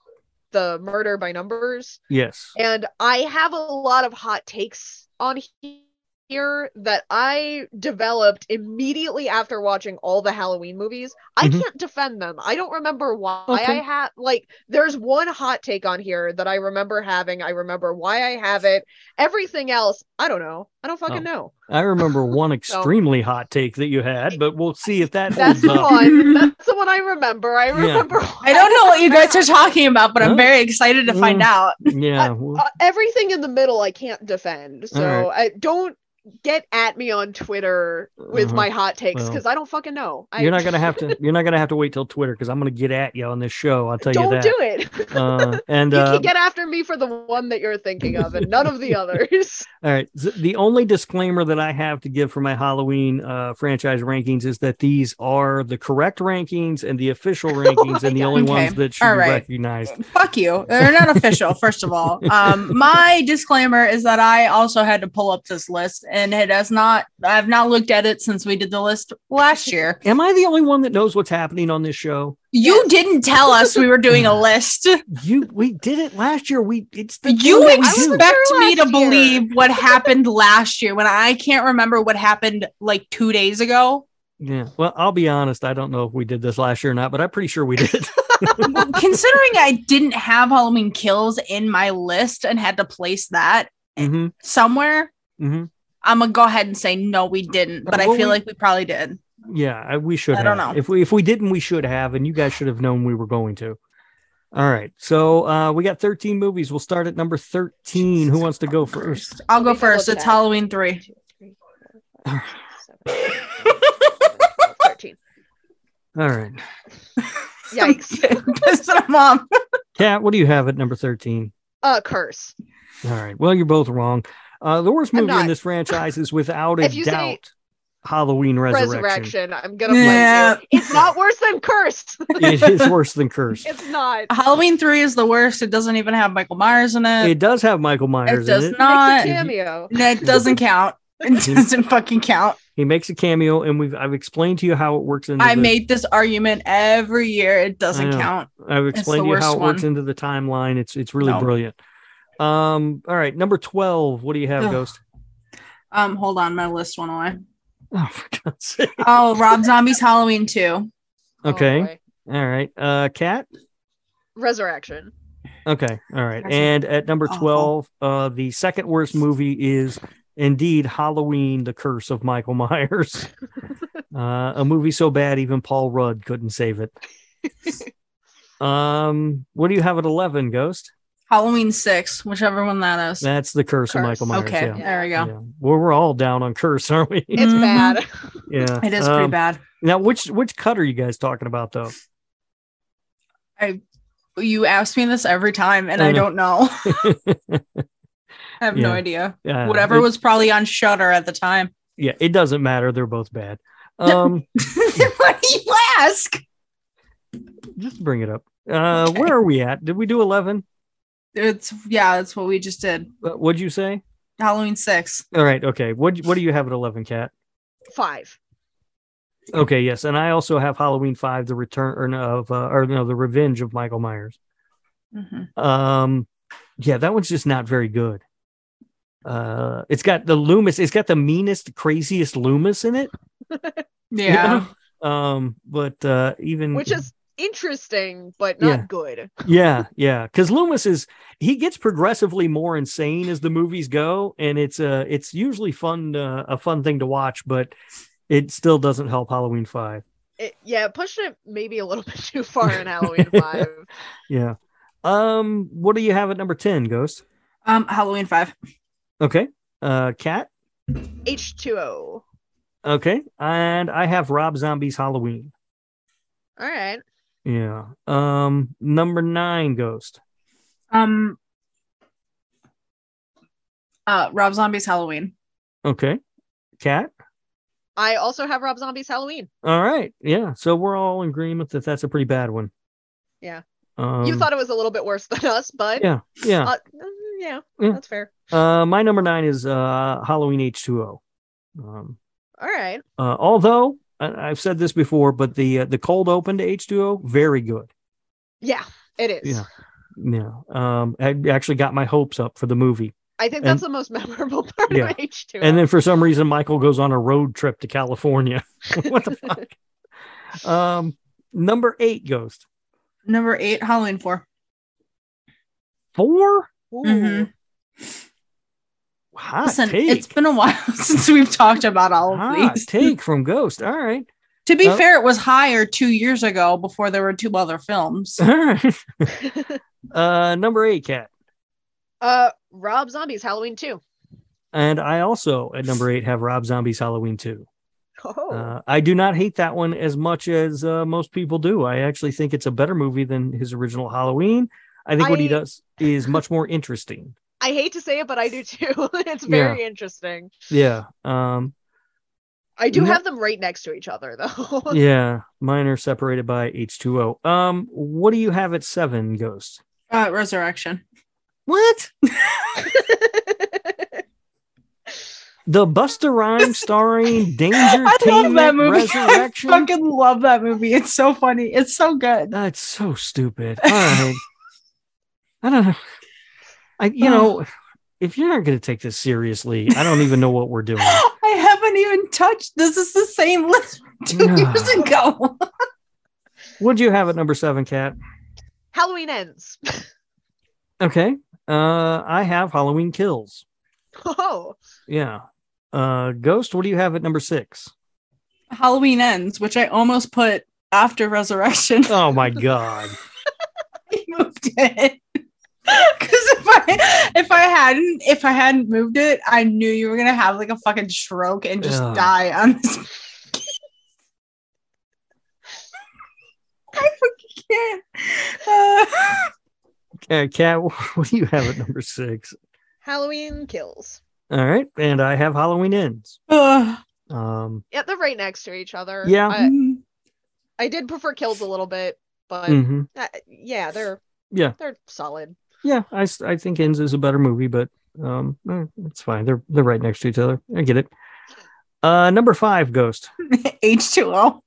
the Murder by Numbers. Yes. And I have a lot of hot takes on here that I developed immediately after watching all the Halloween movies. I mm-hmm. can't defend them. I don't remember why okay. I have like there's one hot take on here that I remember having. I remember why I have it. Everything else, I don't know. I don't fucking oh. know. I remember one extremely so, hot take that you had, but we'll see if that That's holds the up. one. That's the one I remember. I remember. Yeah. I don't know what you guys are talking about, but huh? I'm very excited to find mm, out. Yeah. I, uh, everything in the middle I can't defend. So right. I don't get at me on Twitter with Uh-huh. my hot takes Well, because I don't fucking know. I, You're not gonna have to. You're not gonna have to wait till Twitter because I'm gonna get at you on this show. I'll tell you don't that. do it. Uh, and you uh, can get after me for the one that you're thinking of and none of the others. all right. The only disclaimer that I have to give for my Halloween uh, franchise rankings is that these are the correct rankings and the official rankings, my and the God. only Okay. ones that should All be right. recognized. Fuck you. They're not official, first of all. Um, my disclaimer is that I also had to pull up this list, and it has not, I've not looked at it since we did the list last year. Am I the only one that knows what's happening on this show? You Yes. didn't tell us we were doing a list. You, we did it last year. We, it's the You thing that we I was do. expect there me to last year. believe what happened last year when I can't remember what happened like two days ago. Yeah. Well, I'll be honest. I don't know if we did this last year or not, but I'm pretty sure we did. Considering I didn't have Halloween Kills in my list and had to place that mm-hmm. somewhere, Mm-hmm. I'm gonna go ahead and say no, we didn't. But Well, I feel we- like we probably did. Yeah, I- we should I have. don't know. If we if we didn't, we should have, and you guys should have known we were going to. All right. So uh we got thirteen movies. We'll start at number thirteen. Who wants to go first? I'll go Let me first. double It's check. Halloween three. Two, three, four, five, seven, twelve, thirteen. All right. Yikes. Pissed at mom. Kat, what do you have at number thirteen? Uh, curse. All right. Well, you're both wrong. Uh the worst I'm movie in not. this franchise is without a If you say doubt Halloween Resurrection. Resurrection. I'm gonna Yeah. blame you. It's not worse than curse. It is worse than Curse. It's not. Halloween three is the worst. It doesn't even have Michael Myers in it. It does have Michael Myers It does in it. not. Makes a cameo. That doesn't count. It doesn't fucking count. He makes a cameo, and we've I've explained to you how it works into I the, make this argument every year. It doesn't know. count. I've It's explained the to you how worst it works one. into the timeline. It's it's really No. brilliant. Um, all right, number twelve. What do you have, Ugh. Ghost? Um, hold on, my list went away. Oh, for God's sake. Oh, Rob Zombie's Halloween two. Okay. Oh, boy. All right. Uh Cat? Resurrection. Okay. All right. That's And at number awful. twelve, uh the second worst movie is indeed Halloween, The Curse of Michael Myers. uh a movie so bad even Paul Rudd couldn't save it. um, what do you have at eleven, Ghost? Halloween six, whichever one that is. That's The Curse, of Curse. Michael Myers. Okay, Yeah. there we go. Yeah. Well, we're all down on Curse, aren't we? It's Mhm. bad. Yeah. It is pretty Um, bad. Now, which which cut are you guys talking about, though? You ask me this every time, and I I, know. don't know. I have no Yeah. idea. Yeah, Whatever it- was probably on Shutter at the time. Yeah, it doesn't matter. They're both bad. Um, What do you ask? just bring it up. Uh, Okay. where are we at? Did we do eleven? It's yeah, that's what we just did. Uh, what'd you say? Halloween six. All right. Okay. What what do you have at eleven, Cat? Five. Okay. Yes, and I also have Halloween five, the return of uh, or no, the revenge of Michael Myers. Mhm. Um, yeah, that one's just not very good. Uh, it's got the Loomis. It's got the meanest, craziest Loomis in it. Yeah. Um, but uh, even Which is interesting, but not Yeah. good. yeah, yeah, because Loomis is he gets progressively more insane as the movies go, and it's uh it's usually fun uh, a fun thing to watch, but it still doesn't help Halloween five. It, yeah, it pushed it maybe a little bit too far in Halloween five. Yeah. Um, what do you have at number ten, Ghost? Um, Halloween five. Okay. Uh, Cat. H two O. Okay, and I have Rob Zombie's Halloween. All right. Yeah. Um, number nine, Ghost. Um, uh, Rob Zombie's Halloween. Okay. Cat. I also have Rob Zombie's Halloween. All right. Yeah. So we're all in agreement that that's a pretty bad one. Yeah. Um, You thought it was a little bit worse than us, but Yeah. Yeah. uh, mm, yeah, Yeah. that's fair. Uh, my number nine is uh Halloween H two O. Um, All right. uh, although I- I've said this before, but the uh, the cold open to H two O very good. Yeah, it is. Yeah. Yeah. Um, I actually got my hopes up for the movie, I think And- that's the most memorable part Yeah. of H two O. and then for some reason Michael goes on a road trip to California. What the fuck? Um, number eight, Ghost. Number eight, Halloween four. Four. Ooh. Mhm. Hot Listen, take. it's been a while since we've talked about all of Hot these. take from Ghost. All right. To be Oh. fair, it was higher two years ago before there were two other films. All right. uh, number eight, Cat. uh, Rob Zombie's Halloween two. And I also, at number eight, have Rob Zombie's Halloween two. Oh. Uh, I do not hate that one as much as uh, most people do. I actually think it's a better movie than his original Halloween. I think I, what he does is much more interesting. I hate to say it, but I do too. It's very yeah. interesting. Yeah. Um, I do have them right next to each other, though. Yeah. Mine are separated by H two O. Um, what do you have at seven, Ghost? Uh, Resurrection. What? The Busta Rhymes starring Danger I love that movie. Resurrection. I fucking love that movie. It's so funny. It's so good. That's so stupid. All right. I don't know. I you know, if you're not going to take this seriously, I don't even know what we're doing. I haven't even touched. This is the same list from two years ago. What'd you have at number seven, Kat? Halloween Ends. Okay. Uh, I have Halloween Kills. Oh. Yeah. Uh, Ghost, what do you have at number six? Halloween Ends, which I almost put after Resurrection. Oh my god. I moved it. Because if I if I hadn't if I hadn't moved it, I knew you were gonna have like a fucking stroke and just Ugh. die on this. I fucking can't. Uh... Okay, Kat, what do you have at number six? Halloween Kills. All right, and I have Halloween Ends. Uh, um, yeah, they're right next to each other. Yeah, I, I did prefer Kills a little bit, but mm-hmm. uh, yeah, they're yeah they're solid. Yeah, I, I think Ends is a better movie, but um, eh, it's fine. They're they're right next to each other. I get it. Uh, number five, Ghost. H two O.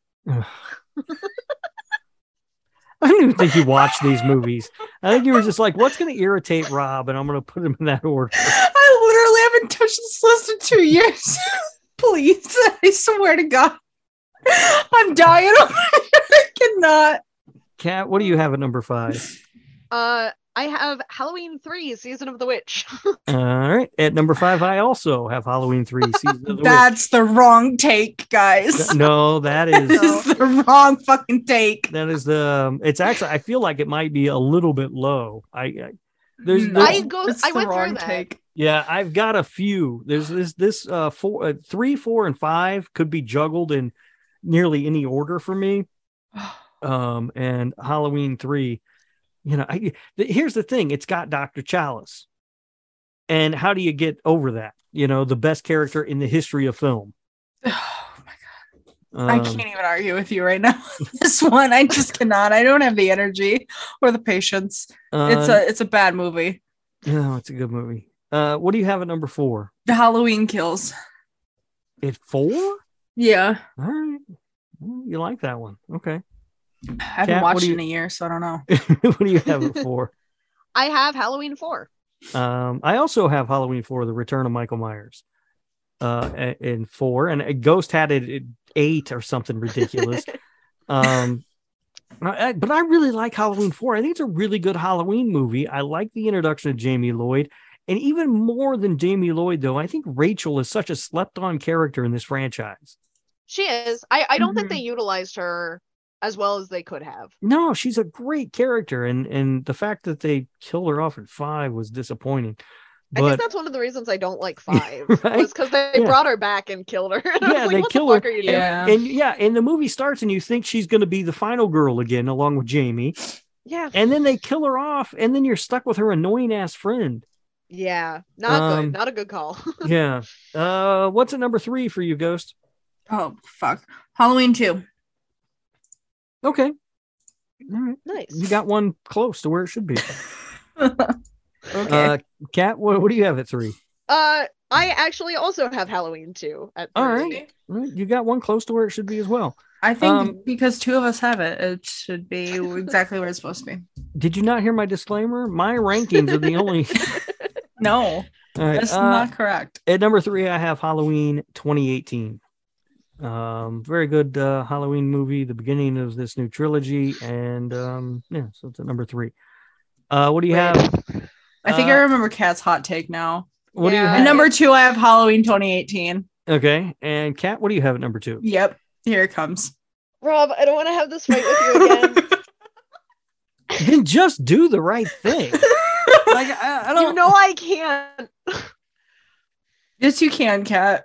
I don't even think you watched these movies. I think you were just like, what's going to irritate Rob? And I'm going to put him in that order. I literally haven't touched this list in two years. Please. I swear to God. I'm dying. I cannot. Kat, what do you have at number five? Uh, I have Halloween three, Season of the Witch. All right. At number five, I also have Halloween three, Season of the That's Witch. the wrong take, guys. No, that is This is the wrong fucking take. That is the. Um, it's actually. I feel like it might be a little bit low. I. I there's. No, there's I go. it's I the went wrong through that. take. Yeah, I've got a few. There's this. This uh, four, uh, three, four, and five could be juggled in nearly any order for me. Um, and Halloween three. You know, I, the, here's the thing. It's got Doctor Chalice. And how do you get over that? You know, the best character in the history of film. Oh my God. Um, I can't even argue with you right now. This one, I just cannot. I don't have the energy or the patience. uh, It's a it's a bad movie. No, it's a good movie. Uh, what do you have at number four? The Halloween Kills. At four? Yeah. All right. Well, you like that one. Okay. I haven't Kat, what watched do it in you- a year, so I don't know. What do you have it for? I have Halloween four. Um, I also have Halloween four, The Return of Michael Myers. Uh, a- in four, and a Ghost had it at eight or something ridiculous. um, I, but I really like Halloween four. I think it's a really good Halloween movie. I like the introduction of Jamie Lloyd, and even more than Jamie Lloyd, though, I think Rachel is such a slept-on character in this franchise. She is. I, I don't Mhm. think they utilized her as well as they could have. No, she's a great character, and and the fact that they killed her off at five was disappointing. I think But that's one of the reasons I don't like five. Right? Was because they Yeah. brought her back and killed her. And I was Yeah, like, they what kill the her. fuck are you doing? Yeah. and yeah, and the movie starts, and you think she's going to be the final girl again, along with Jamie, Yeah. and then they kill her off, and then you're stuck with her annoying ass friend. Yeah. Not Um, good. Not a good call. Yeah. Uh, what's at number three for you, Ghost? Oh fuck. Halloween two. Okay. All right. Nice. You got one close to where it should be. Okay. Uh, Kat, what, what do you have at three? Uh, I actually also have Halloween two at three. All right. All right, you got one close to where it should be as well. I think um, because two of us have it, it should be exactly where it's supposed to be. Did you not hear my disclaimer? My rankings are the only. No, All right. that's uh, not correct. At number three, I have Halloween twenty eighteen. Um, very good uh, Halloween movie, the beginning of this new trilogy, and um, yeah, so it's at number three. Uh, what do you Wait. have? I think uh, I remember Kat's hot take now. What do you Yeah. have? And number two, I have Halloween twenty eighteen. Okay, and Kat, what do you have at number two? Yep, here it comes. Rob, I don't want to have this fight with you again. Then just do the right thing. Like I, I don't You know I can't. Yes, you can, Kat.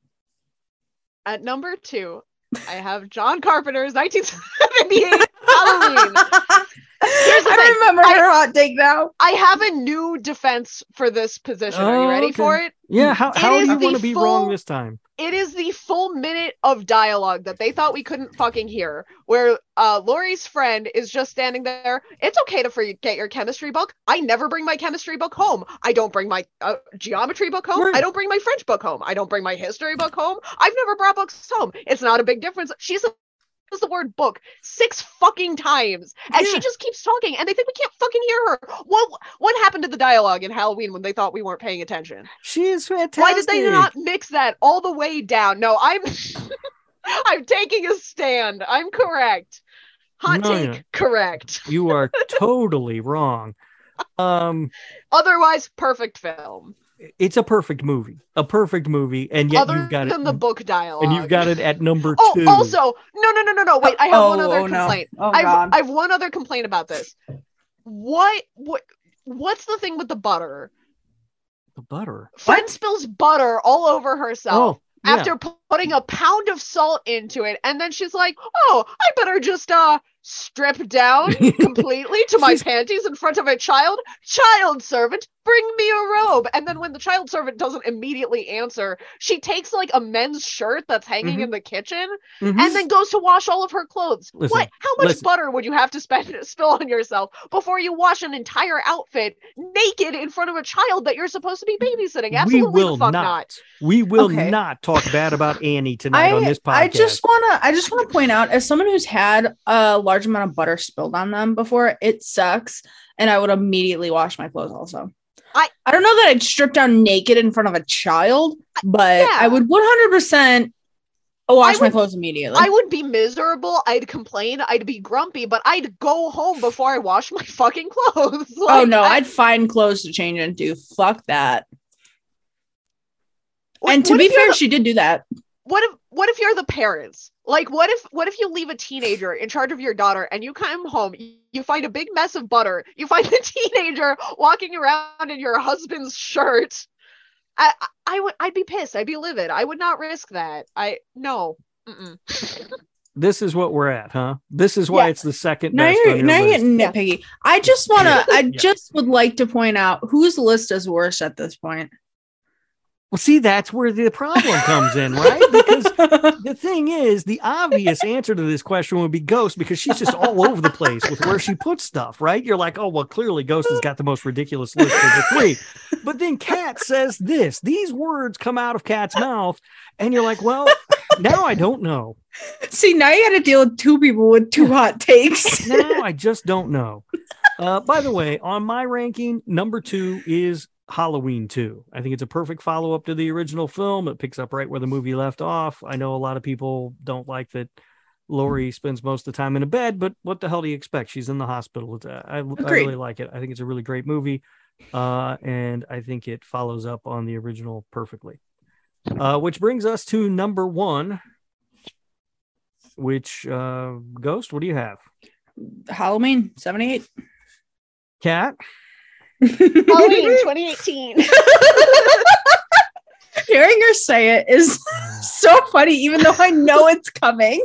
At number two, I have John Carpenter's nineteen seventy-eight Halloween. Here's the I thing. remember I, her hot take now. I have a new defense for this position. Are you Oh, ready okay. for it? Yeah. How, It how is do you the want to be full- wrong this time? It is the full minute of dialogue that they thought we couldn't fucking hear, where uh, Laurie's friend is just standing there. It's okay to forget your chemistry book. I never bring my chemistry book home. I don't bring my uh, geometry book home. Right. I don't bring my French book home. I don't bring my history book home. I've never brought books home. It's not a big difference. She says the word book six fucking times, and Yeah. she just keeps talking, and they think we can't fucking hear her. What what happened to the dialogue in Halloween when they thought we weren't paying attention? She is fantastic. Why did they not mix that all the way down? No, I'm I'm taking a stand. I'm correct. Hot No, take, no. correct. You are totally wrong. Um, Otherwise, perfect film. it's a perfect movie, a perfect movie, and yet Other you've got than it, the book dialogue. and you've got it at number Oh, two. also, no, no, no, no, no. Wait, I have one Oh, other oh, no. complaint. Oh, I've, God. I have one other complaint about this. What, what, what's the thing with the butter? The butter. Friend spills butter all over herself. Oh, yeah. After pu- putting a pound of salt into it, and then she's like, oh, I better just uh strip down completely to my She's- panties in front of a child child servant, bring me a robe. And then when the child servant doesn't immediately answer, she takes like a men's shirt that's hanging Mhm. in the kitchen Mhm. and then goes to wash all of her clothes. Listen, What, how much listen. butter would you have to spend spill on yourself before you wash an entire outfit naked in front of a child that you're supposed to be babysitting? Absolutely we will the fuck not. not. We will Okay. not talk bad about Annie tonight on I, this podcast. I just wanna I just wanna point out, as someone who's had a large amount of butter spilled on them before, it sucks, and I would immediately wash my clothes also. I- I don't know that I'd strip down naked in front of a child, but Yeah. I would one hundred percent wash I my would- clothes immediately. I would be miserable. I'd complain. I'd be grumpy, but I'd go home before I wash my fucking clothes. oh Like, no, I- I'd find clothes to change into. Fuck that. what- And to what be if you're fair, the- she did do that. what if what if you're the parents? Like, what if what if you leave a teenager in charge of your daughter, and you come home, you find a big mess of butter, you find the teenager walking around in your husband's shirt? I I, I would I'd be pissed. I'd be livid. I would not risk that. I no. Mm-mm. This is what we're at, huh? This is why Yeah. it's the second Now best you're on your now you're list. getting nitpicky. I just wanna I Yeah. just would like to point out whose list is worse at this point. Well, see, that's where the problem comes in, right? Because the thing is, the obvious answer to this question would be Ghost, because she's just all over the place with where she puts stuff, right? You're like, oh, well, clearly Ghost has got the most ridiculous list of the three. But then Kat says this. These words come out of Kat's mouth, and you're like, well, now I don't know. See, now you got to deal with two people with two hot takes. Now I just don't know. Uh, by the way, on my ranking, number two is Halloween two. I think it's a perfect follow-up to the original film. It picks up right where the movie left off. I know a lot of people don't like that Laurie spends most of the time in a bed, but what the hell do you expect? She's in the hospital. It's, uh, I, I really like it. I think it's a really great movie, uh, and I think it follows up on the original perfectly. Uh, which brings us to number one, which, uh, Ghost, what do you have? Halloween seventy-eight. Kat? Halloween twenty eighteen. Hearing her say it is so funny, even though I know it's coming.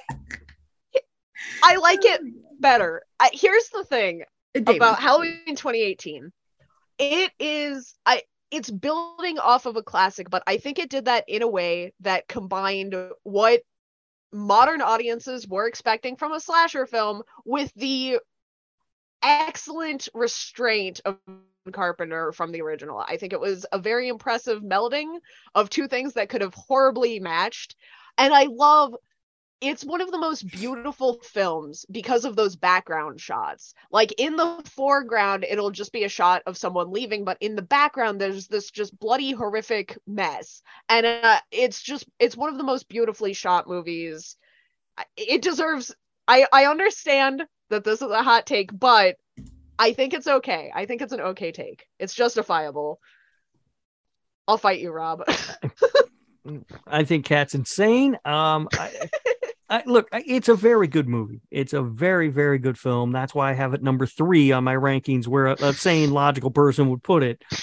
I like it better. I, here's the thing David. about Halloween twenty eighteen. It is I it's building off of a classic, but I think it did that in a way that combined what modern audiences were expecting from a slasher film with the excellent restraint of Carpenter from the original. I think it was a very impressive melding of two things that could have horribly matched. And I love it's one of the most beautiful films because of those background shots. Like in the foreground, it'll just be a shot of someone leaving, but in the background, there's this just bloody, horrific mess. And uh, it's just, it's one of the most beautifully shot movies. It deserves, I, I understand that this is a hot take, but I think it's okay. I think it's an okay take. It's justifiable. I'll fight you, Rob. I think Kat's insane. Um, I, I, look, it's a very good movie. It's a very, very good film. That's why I have it number three on my rankings, where a, a sane, logical person would put it.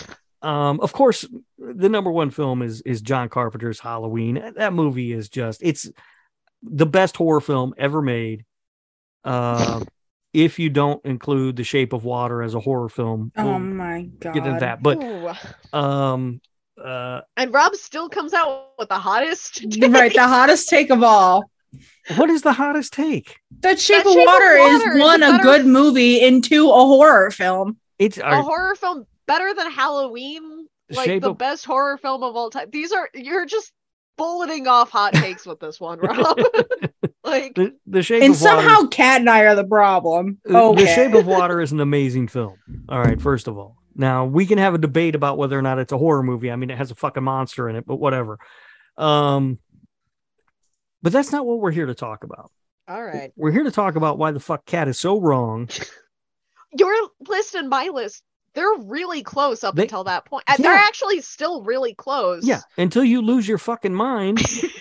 Um, of course, the number one film is is John Carpenter's Halloween. That movie is just it's the best horror film ever made. Uh, if you don't include The Shape of Water as a horror film, Oh we'll my god. get into that. But Ooh. um, uh, And Rob still comes out with the hottest. Right, the hottest take of all. what is the hottest take? That Shape, That of, Shape of Water Water is is one a a better- good movie into a horror film. It's A our, horror film better than Halloween, like Shape the of- best horror film of all time. These are you're just bulleting off hot takes with this one, Rob. Like the, the Shape And of Water. somehow Kat and I are the problem. Uh, Okay. The Shape of Water is an amazing film. All right, first of all. Now, we can have a debate about whether or not it's a horror movie. I mean, it has a fucking monster in it, but whatever. Um, but that's not what we're here to talk about. all right. We're here to talk about why the fuck Cat is so wrong. Your list and my list, they're really close up They- until that point. And they're Yeah. actually still really close. Yeah, until you lose your fucking mind.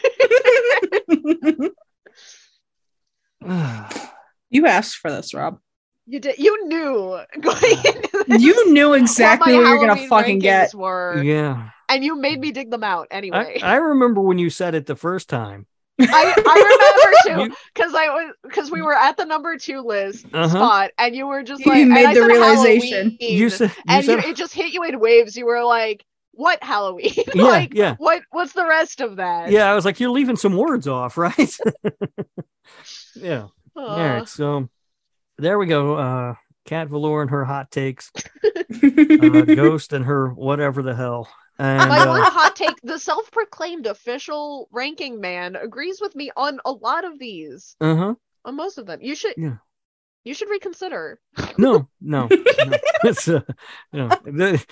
You asked for this, Rob. You did you knew going into this You knew what exactly my what you're gonna Halloween fucking get. rankings were, Yeah. and you made me dig them out anyway. I, I remember when you said it the first time. I, I remember You- too, because I was because we were at the number two list Uh-huh. spot, and you were just You like, and made I the said realization. Halloween, You said, you and said you, it just hit you in waves. You were like, "What Halloween? yeah, like, yeah. what? What's the rest of that?" Yeah, I was like, you're leaving some words off, right? Yeah. Uh, All right, so there we go. Uh, Cat Velour and her hot takes, uh, Ghost and her whatever the hell. And my one uh, hot take: the self-proclaimed official ranking man agrees with me on a lot of these, uh-huh. on most of them. You should, Yeah. you should reconsider. No, no, no. It's uh, no. The-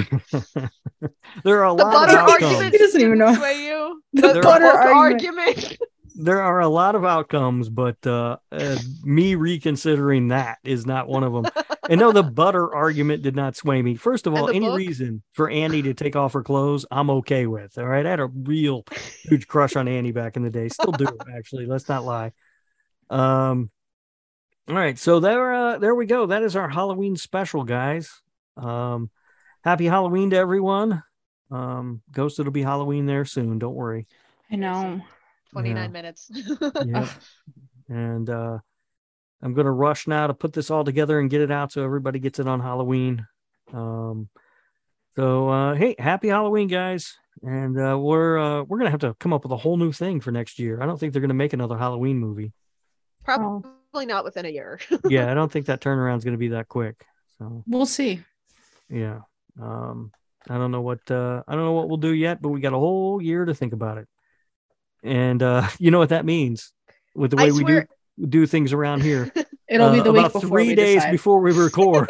there are a The lot butter of outcomes. argument He doesn't even know. didn't sway you. The The, There butter book argument. argument. There are a lot of outcomes, but uh, uh, me reconsidering that is not one of them. And no, the butter argument did not sway me. First of And all, the any book? reason for Annie to take off her clothes, I'm okay with. All right, I had a real huge crush on Annie back in the day. Still do, actually. Let's not lie. Um. All right, so there, uh, there we go. That is our Halloween special, guys. Um, happy Halloween to everyone. Um, Ghost, it'll be Halloween there soon. Don't worry. I know. twenty-nine Yeah. minutes. Yeah. And uh, I'm going to rush now to put this all together and get it out so everybody gets it on Halloween. Um, so, uh, hey, happy Halloween, guys. And uh, we're uh, we're going to have to come up with a whole new thing for next year. I don't think they're going to make another Halloween movie. Probably not within a year. Yeah, I don't think that turnaround is going to be that quick. So, We'll see. yeah. Um, I don't know what uh, I don't know what we'll do yet, but we got a whole year to think about it. And uh, you know what that means with the I way we swear- do do things around here. It'll be Uh, the week about before three we days decide. before we record.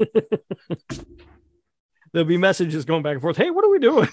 There'll be messages going back and forth. Hey, what are we doing?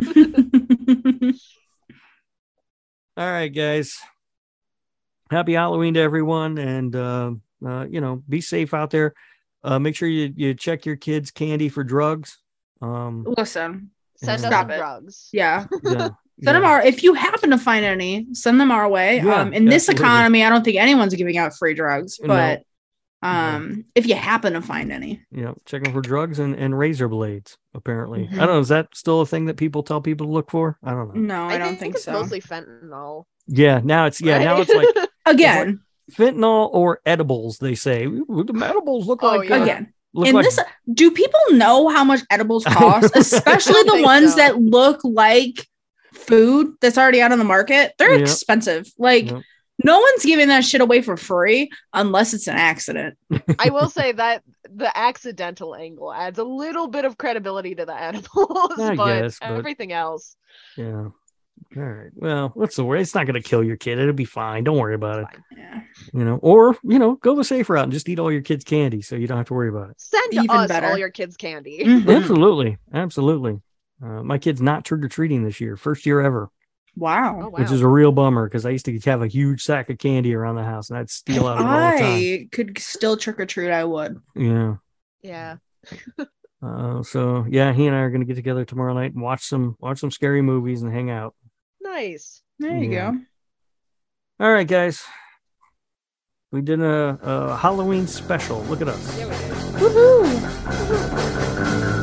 All right, guys. Happy Halloween to everyone, and uh, uh, you know, be safe out there. Uh, make sure you you check your kids' candy for drugs. Um, Listen, Send us Stop some it. drugs. yeah. yeah, Send them yeah. our if you happen to find any, send them our way. Yeah, um, in this absolutely. economy, I don't think anyone's giving out free drugs, No. but um, if you happen to find any, Yeah, check them for drugs and, and razor blades. Apparently, Mhm. I don't know. Is that still a thing that people tell people to look for? I don't know. no, I, don't think, it's so. mostly fentanyl. Yeah, now it's yeah, now right? it's like Again, fentanyl or edibles. They say Ooh, the edibles look Oh, like yeah. uh, again. look In like this, do people know how much edibles cost? Especially don't the think ones so. that look like food that's already out on the market. They're Yeah. expensive. Like Yep. no one's giving that shit away for free unless it's an accident. I will say that the accidental angle adds a little bit of credibility to the edibles, I but guess, but- everything else. Yeah. All right. Well, what's the word? It's not going to kill your kid. It'll be fine. Don't worry about it. Fine. Yeah. You know, or you know, go the safe route and just eat all your kids' candy, so you don't have to worry about it. Send Even us better. all your kids' candy. Mhm. Absolutely, absolutely. Uh, my kid's not trick or treating this year, first year ever, Wow. Oh, wow. which is a real bummer because I used to have a huge sack of candy around the house and I'd steal out of it all the time. I could still trick or treat. I would. Yeah. Yeah. Uh, so yeah, he and I are going to get together tomorrow night and watch some watch some scary movies and hang out. Nice. There you Yeah. go. All right, guys. We did a, a Halloween special. Look at us. Yeah, we did. Woohoo!